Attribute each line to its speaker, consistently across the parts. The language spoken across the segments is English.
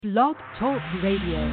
Speaker 1: Blog Talk Radio.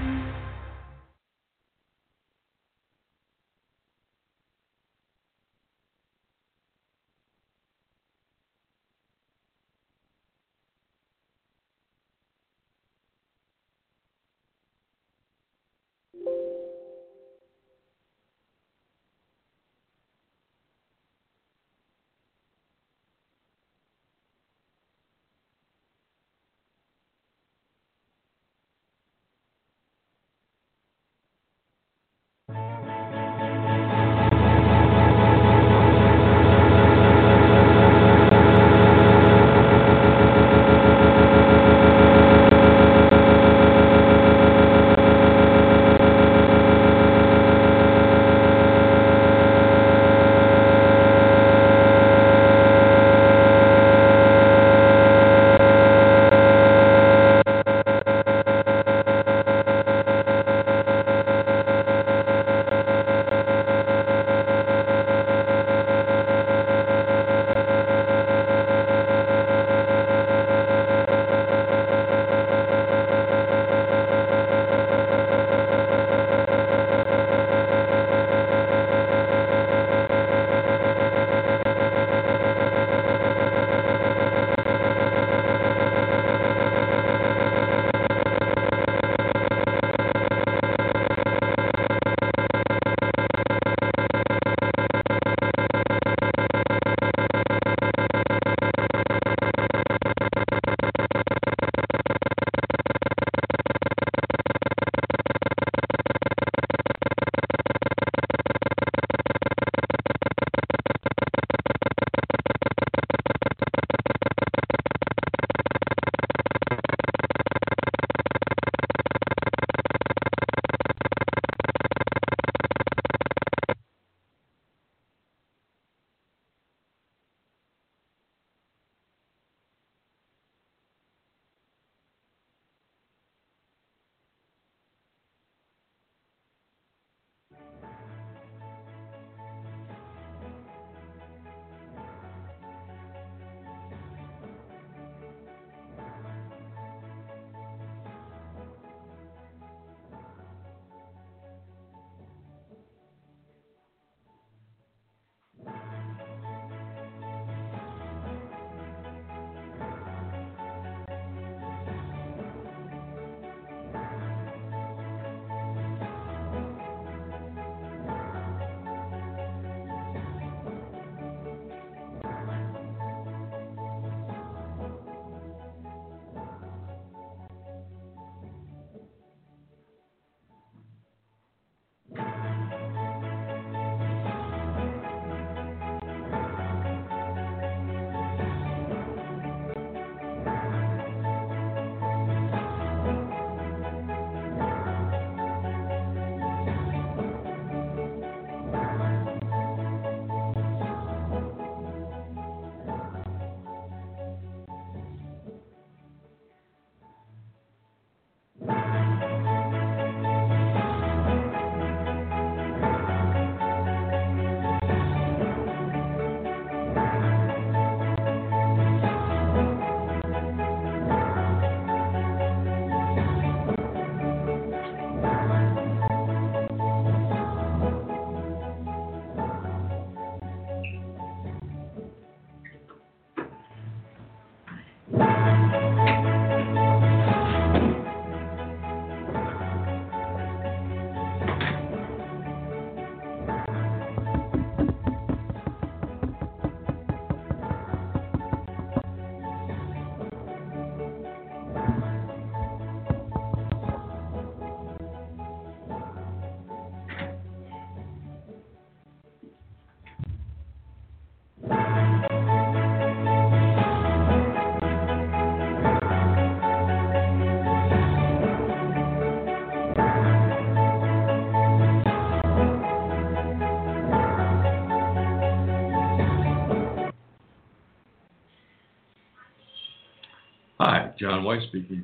Speaker 2: Hi, John White speaking.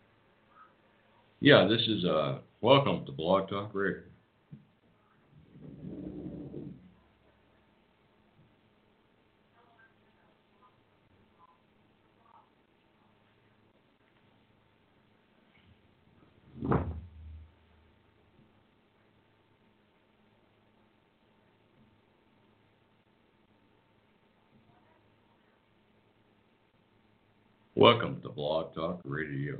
Speaker 2: Yeah, this is welcome to Blog Talk Radio. Welcome to Blog Talk Radio.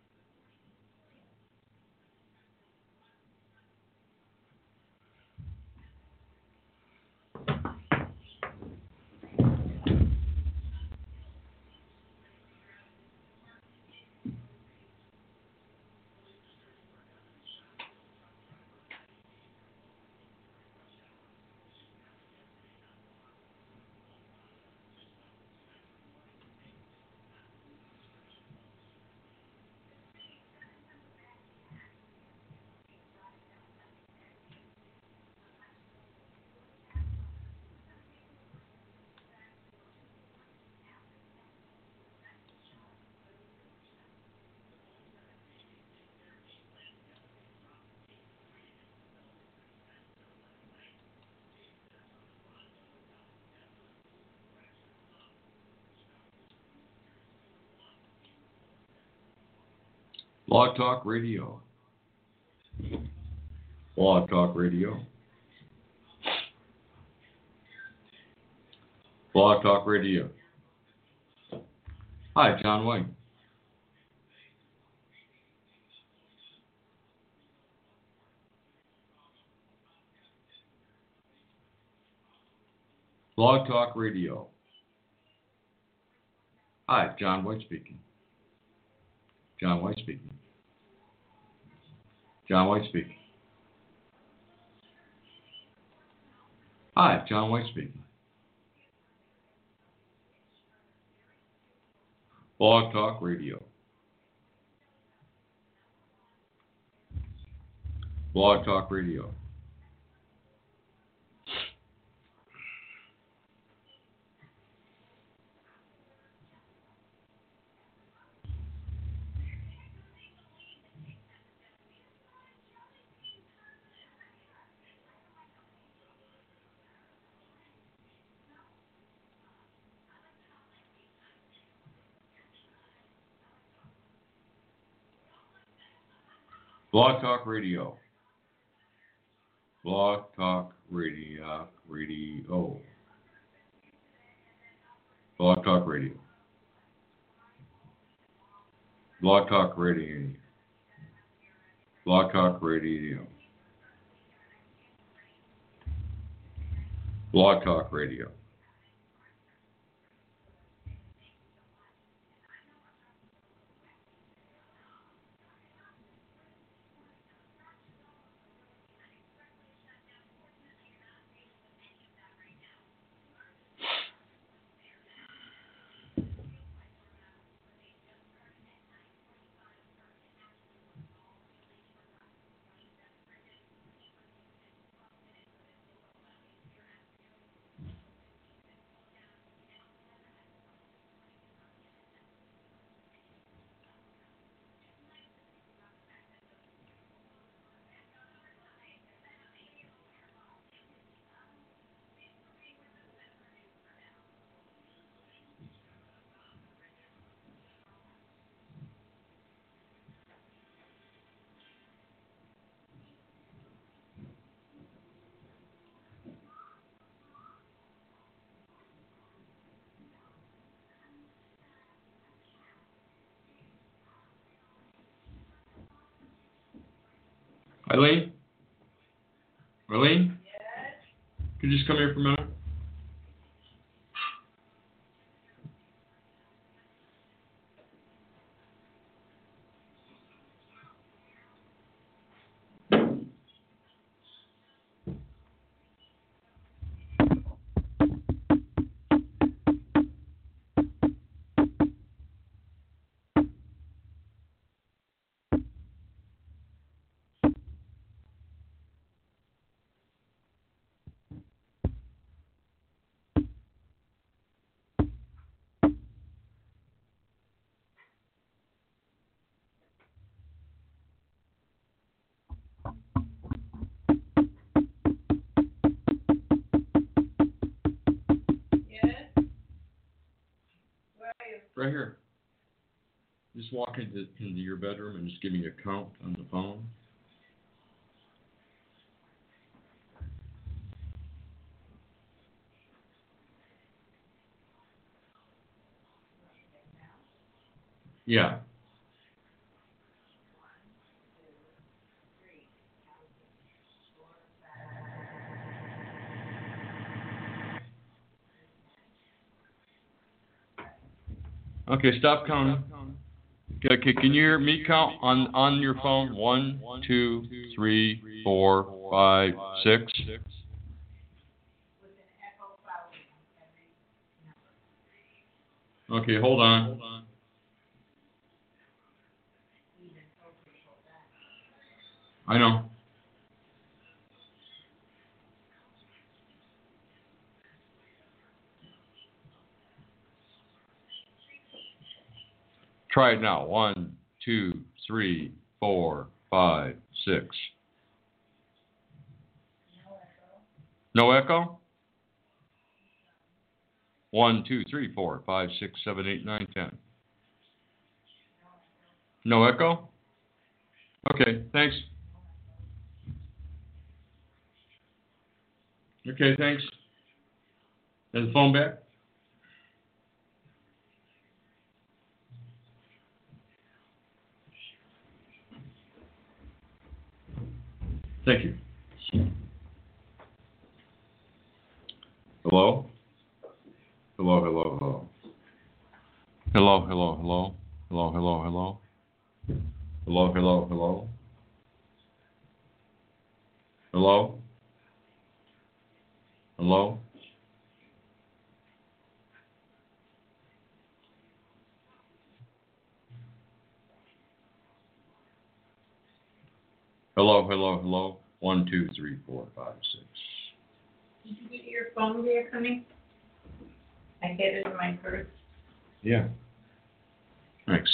Speaker 2: Blog Talk Radio. Blog Talk Radio. Blog Talk Radio. Hi, John White. Blog Talk Radio. Hi, John White speaking. John White speaking. John White speaking. Hi, John White speaking. Blog Talk Radio. Blog Talk Radio. Blog Talk Radio. Blog Talk Radio. Radio. Blog Talk Radio. Blog Talk Radio. Blog Talk Radio. Blog Talk Radio. Eileen? Eileen? Yes? Could you just come here for a minute? Right here. Just walk into your bedroom and just give me a count on the phone. Yeah. Okay, stop counting. Okay, can you hear me count on your phone? 1, 2, 3, 4, 5, 6. Okay, hold on. I know. Try it now. 1, 2, 3, 4, 5, 6. No echo? 1, 2, 3, 4, 5, 6, 7, 8, 9, 10. No echo? Okay, thanks. Okay, thanks. Is the phone back? Thank you. Hello? Hello, hello, hello. Hello, hello, hello. Hello, hello, hello. Hello, hello, hello. Hello? Hello? Hello, hello, hello. 1, 2, 3, 4, 5, 6.
Speaker 3: Did you get your phone there, honey? I had it in my purse.
Speaker 2: Yeah. Thanks.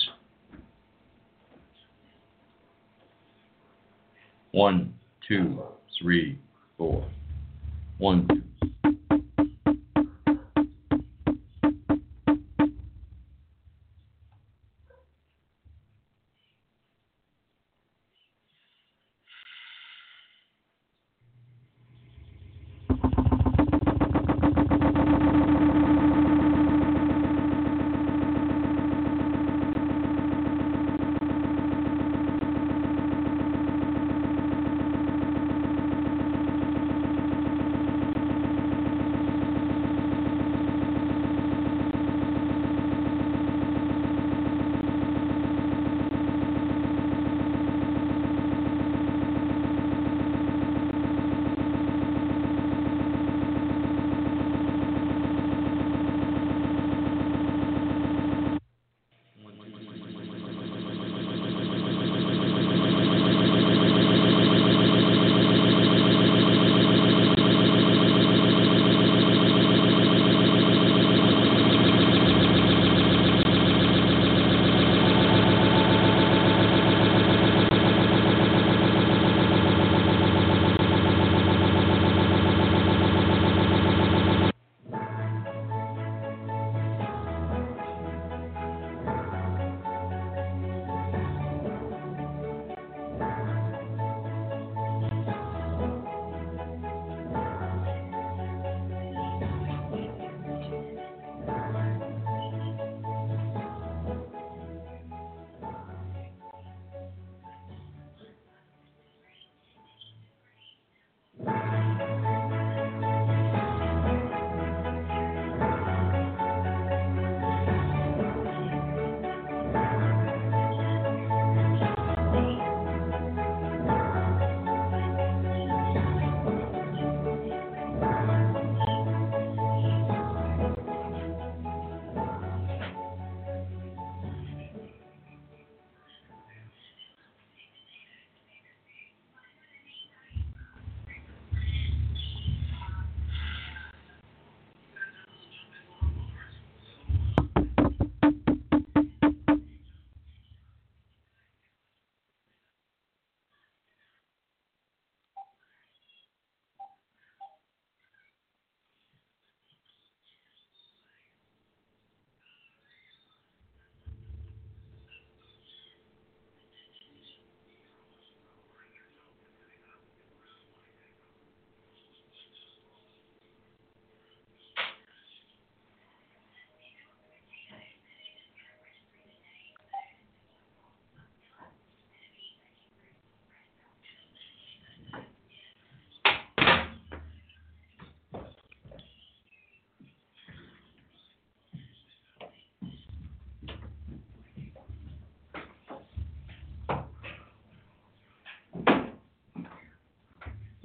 Speaker 2: 1, 2, 3, 4. 1, 2.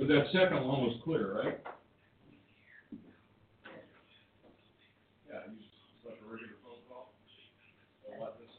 Speaker 2: But that second one was clear, right? Yeah, you just like a regular phone call. What this?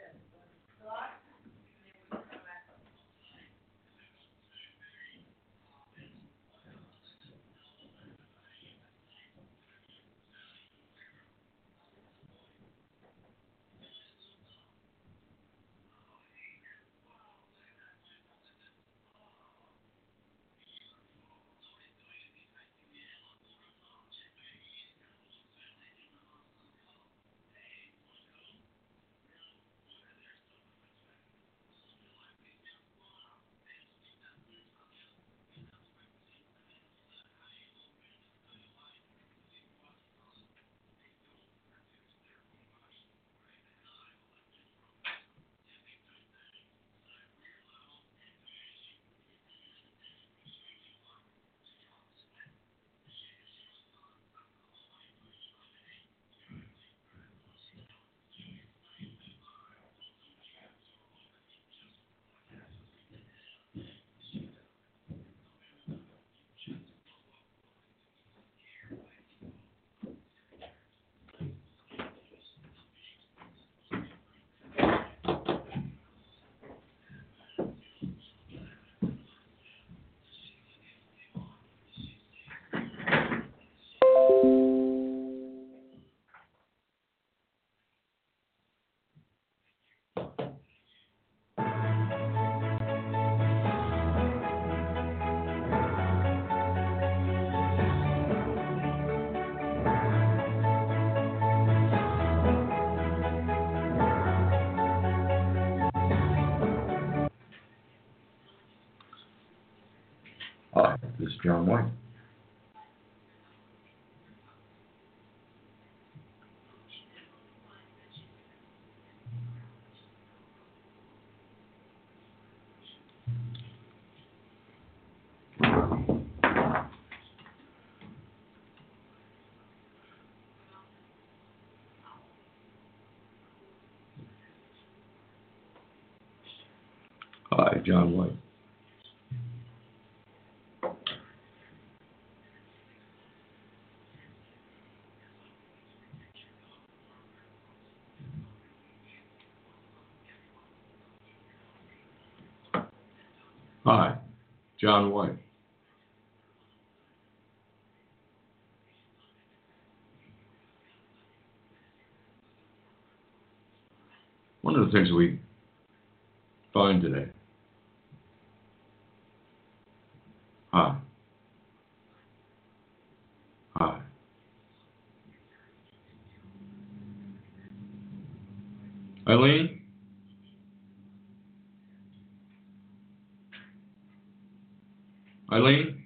Speaker 4: Hi, this is John White. Hi, John White. Hi, John White. One of the things we find today. Hi. Hi. Eileen? Eileen?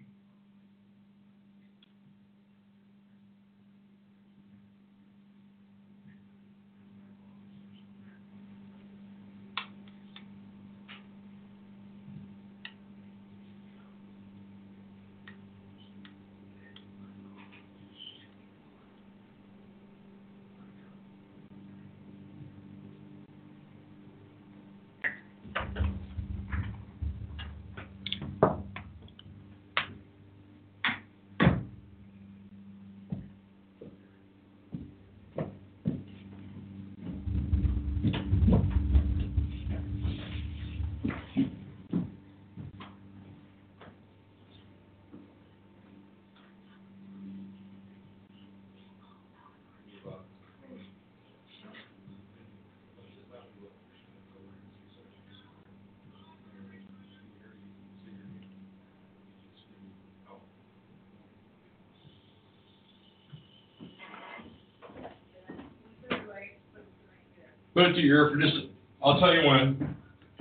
Speaker 4: Put it to your ear for just, I'll tell you when.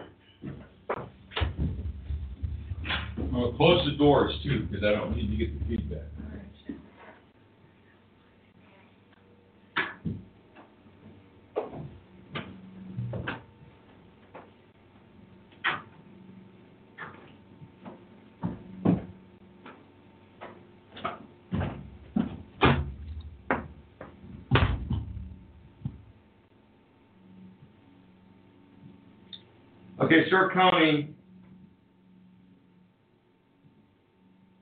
Speaker 4: I'm going to close the doors too, because I don't need to get the feedback. Okay, start counting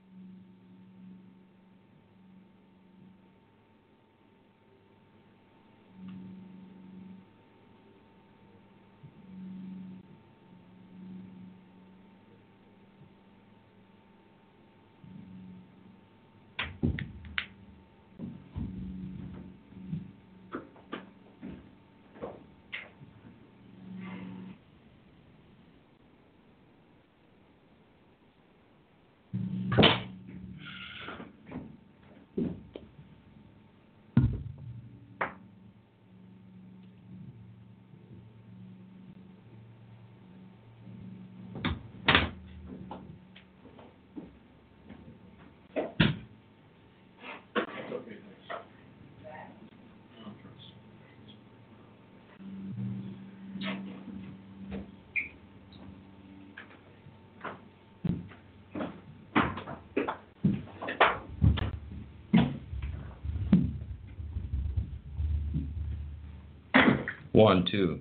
Speaker 2: 1, 2.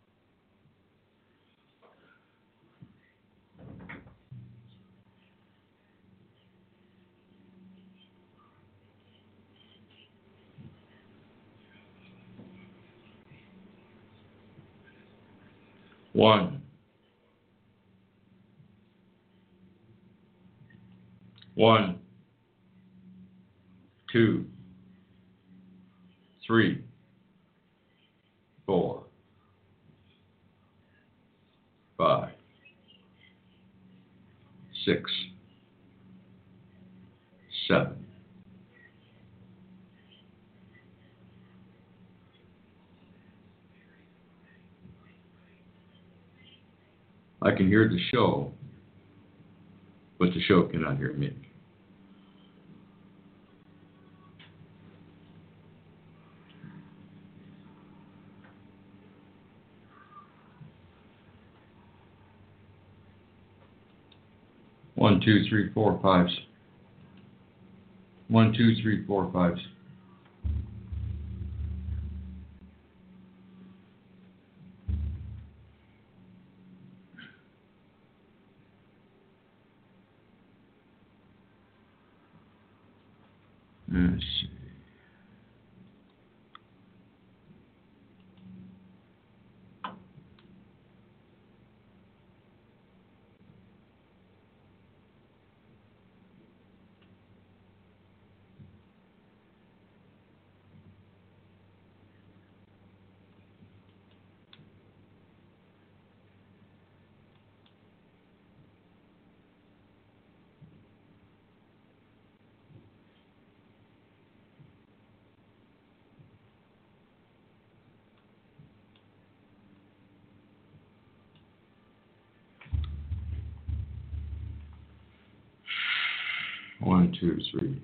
Speaker 2: One, 1, 2, 3, 4, 5, 6, 7. I can hear the show, but the show cannot hear me. One, two, three, four, five. 1, 2, 3, 4, 5. Let's see. One, two, three.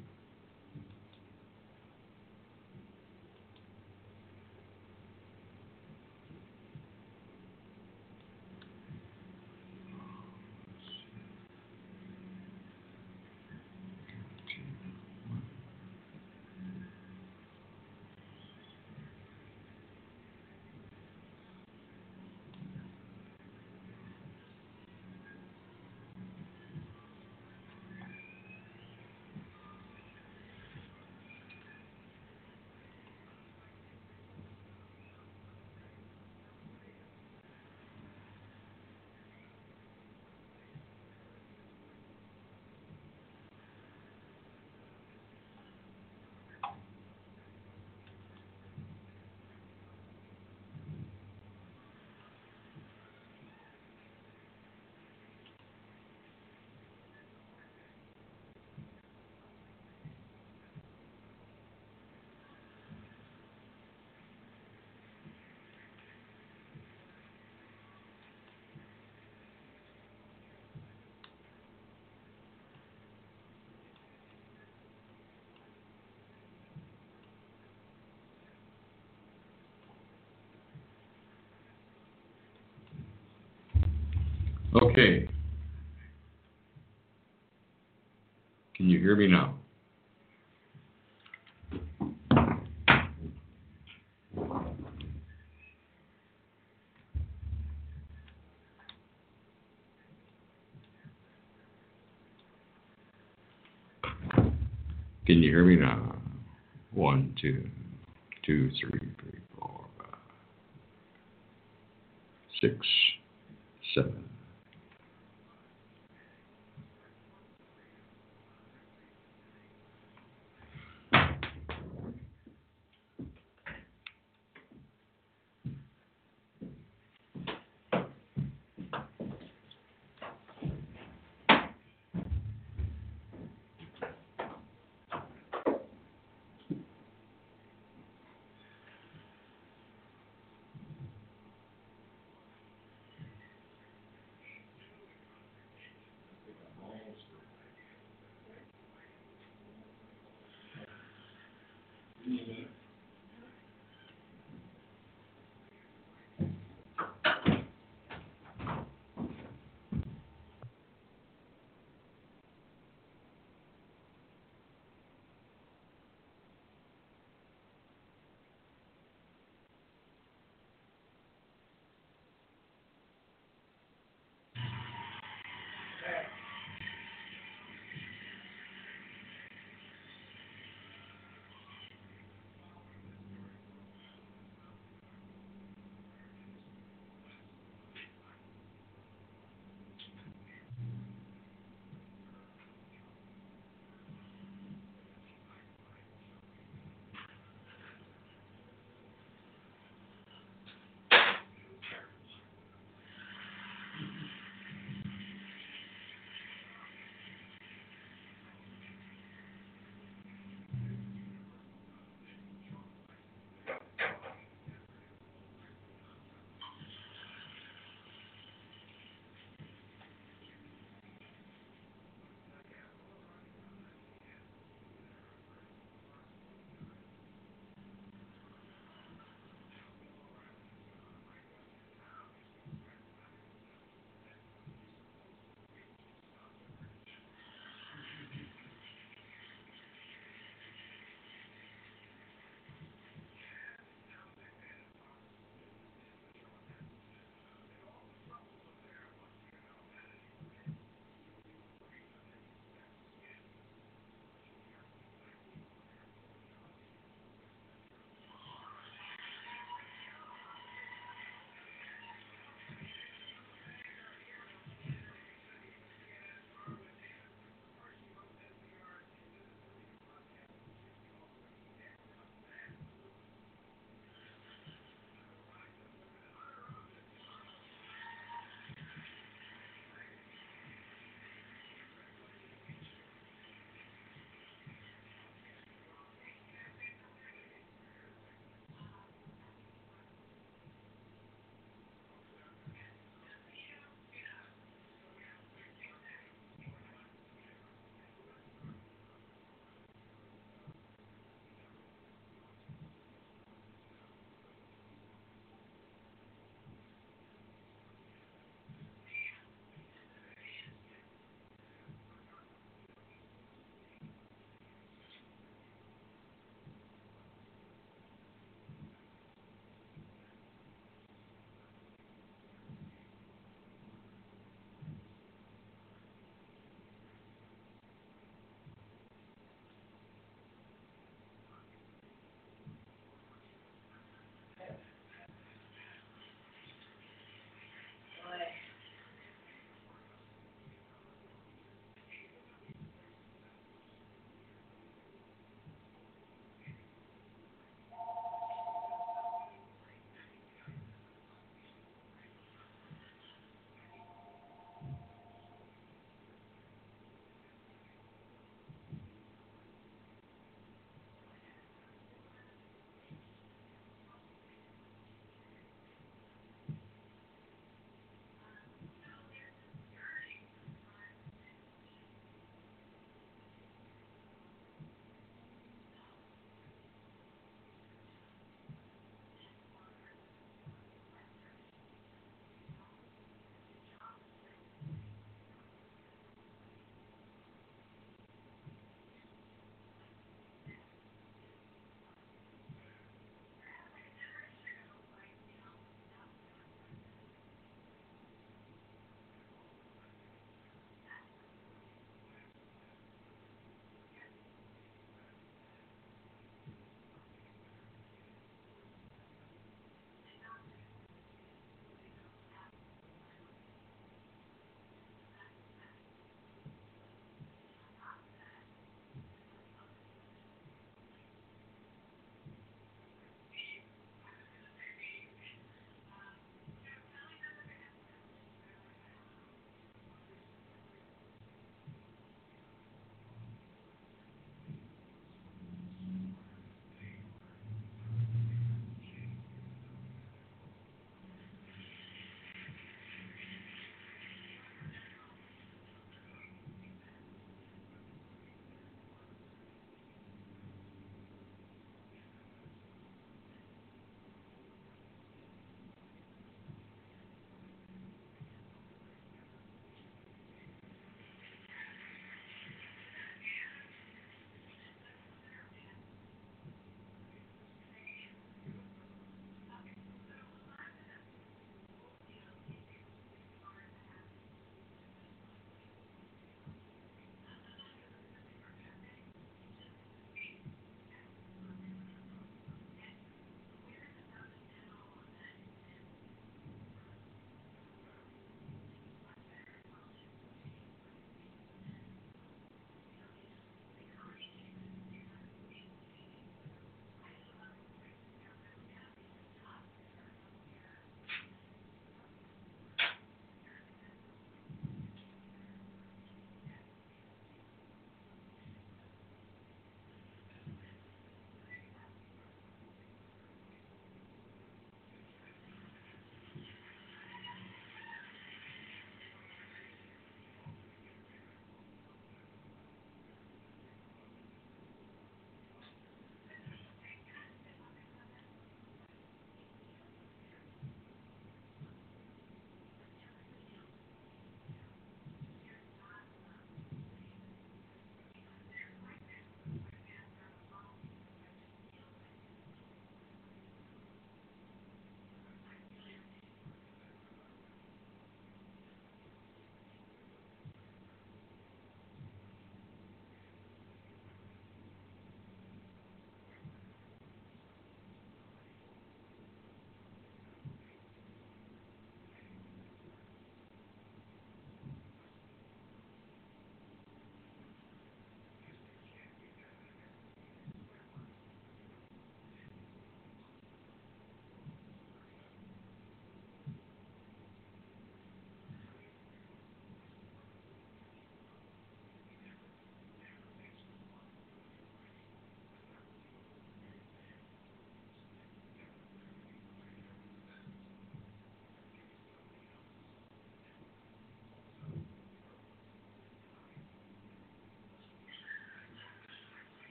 Speaker 2: Okay. Can you hear me now? Can you hear me now? 1, 2, 2, 3, 4, 5, 6, 7.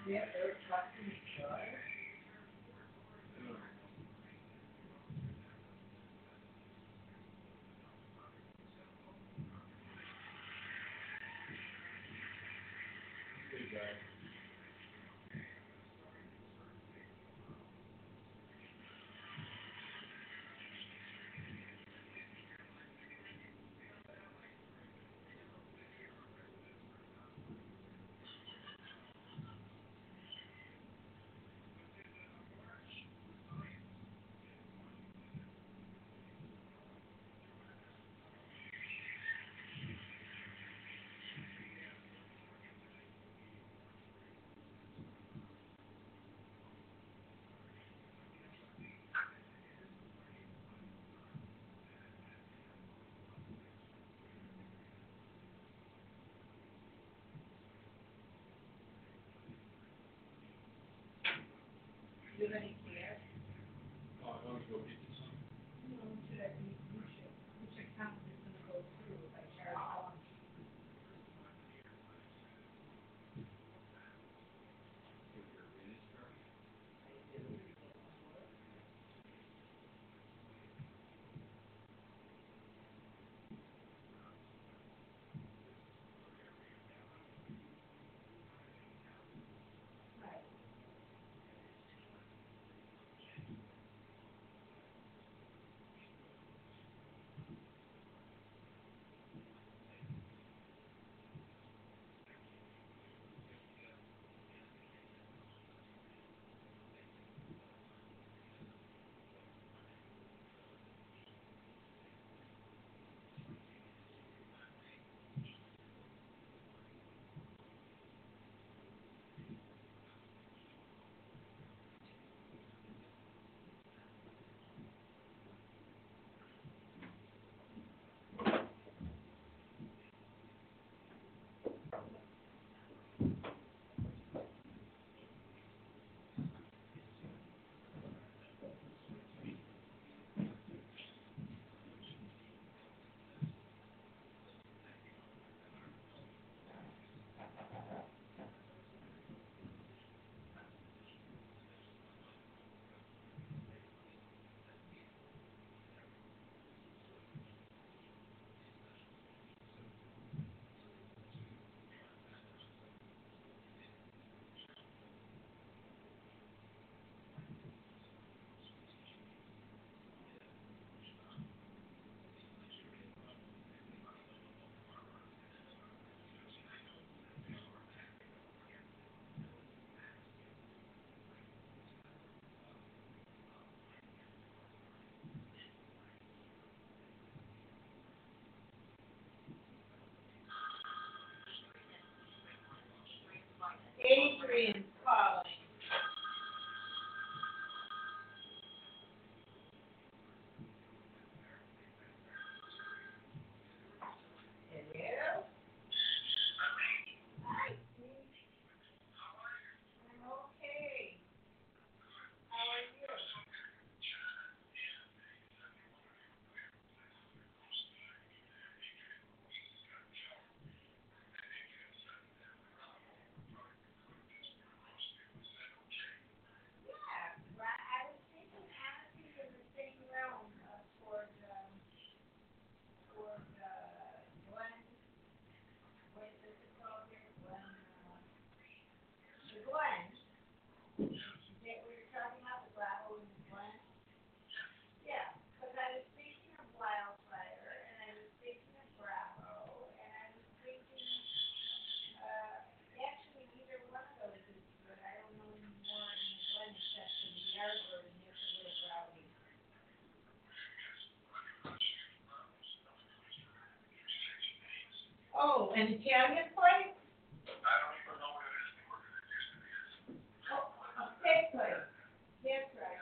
Speaker 3: Yeah, they're talking each other. Do you have any care?
Speaker 4: Oh, I want to go get this.
Speaker 3: No, you should count this and go through if I charge all. Adrian's calling. Hello? Hi, Steve. I'm okay. How are you? Yeah, right. I was thinking honestly in the same realm toward Glen, what is it called here? The Glen. Is that what you're talking about, the gravel in the Glen? Yeah, because I was thinking of wildfire, and I was thinking of gravel, and I was thinking, actually either one of those is good. I don't know any more in the Glen except for the yard road, and it's a little rowdy. Oh, an Italian place? Oh, a steak place. That's right.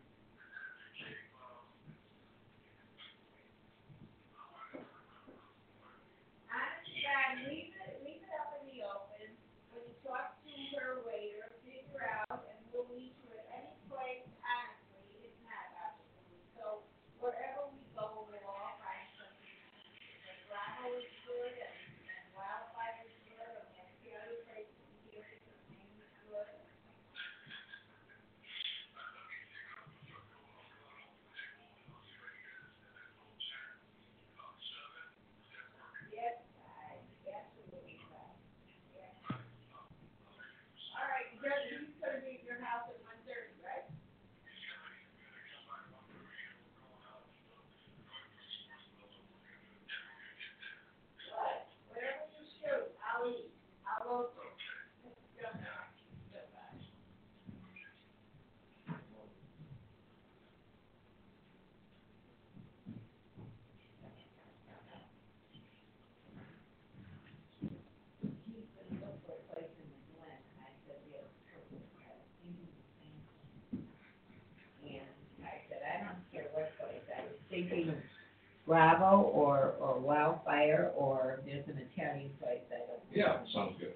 Speaker 3: Honest to God, leave it up in the open. When you talk to her later, figure out, and we'll lead you at any place. Honestly, it's not absolute. So wherever we go, we'll all find something. The gravel is good, and wildfire is thinking Bravo or Wildfire, or there's an Italian place I don't know.
Speaker 4: Yeah, sounds good.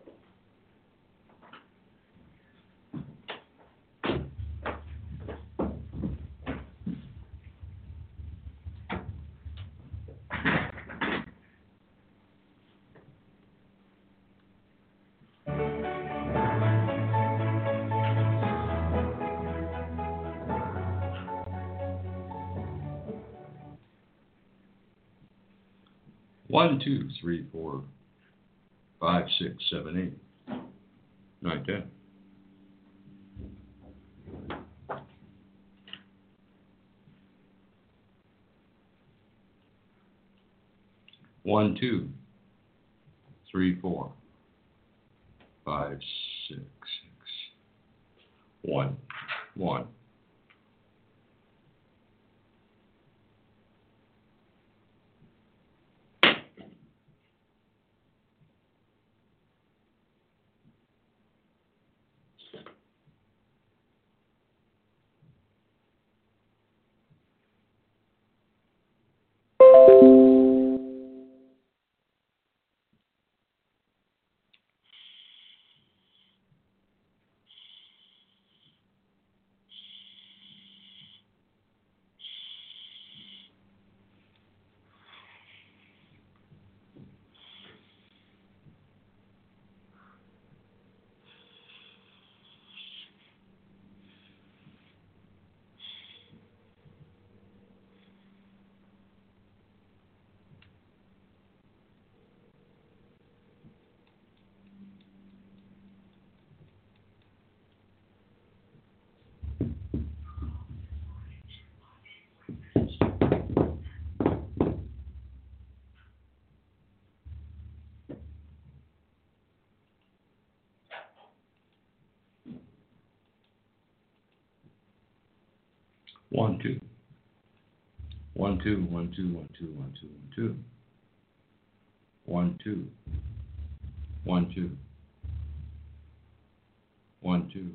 Speaker 2: One, two, three, four, 5, 6, 7, 8, 9, 10. One, two, three, 4, 5, 6, 1, 1. One, two. 1, 2, 1, 2, 1, 2, 1, 2, 1, 2. 1, 2. 1, 2. 1, 2.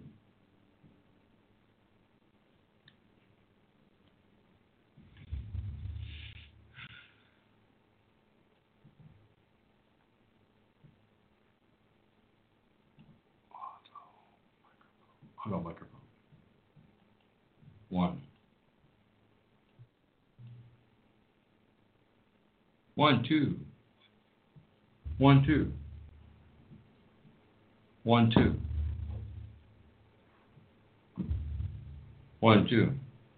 Speaker 2: Auto microphone. 1. 1, 2. 1, 2. 1, 2. 1, 2.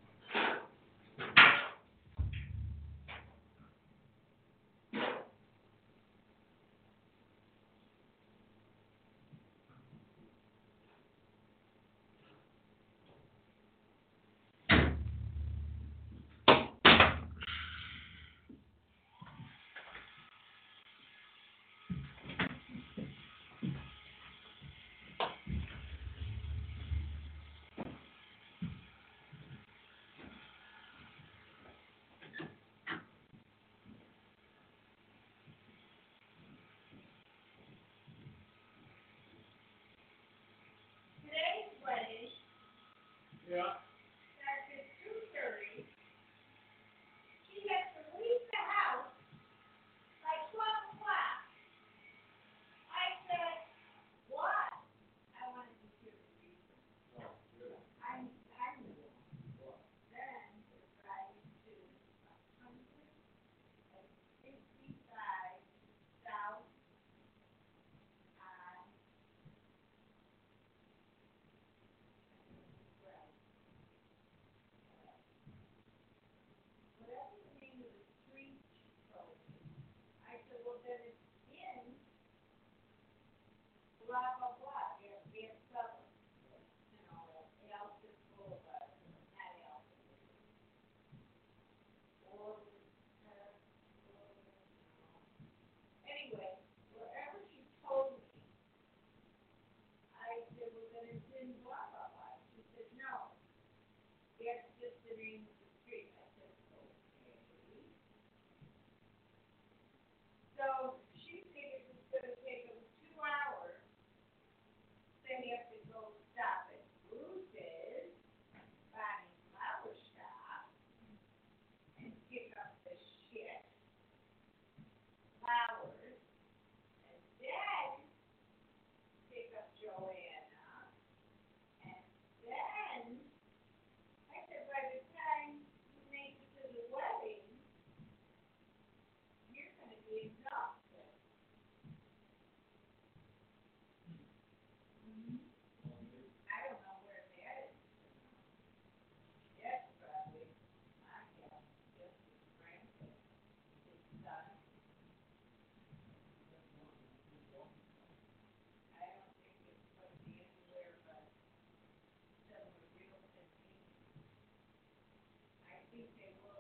Speaker 3: Today's wedding
Speaker 4: Yeah.
Speaker 3: starts at 2:30. She has to leave the house by 12 o'clock. I said, what? I want to be here to read. I'm then we're driving to 165 South on whatever the name of the street she told me. I said, well, then it's in blah, blah, blah, Van Summers. Elsis Boulevard, not Elsis. Anyway, wherever she told me, I said, well, then it's in blah, blah, blah. She said, no, that's just the name of the street. I said, okay. So she figured it's going to take them 2 hours. Then you have to go stop at Bruce's, Bonnie's Flower Shop, and Tuesday, we'll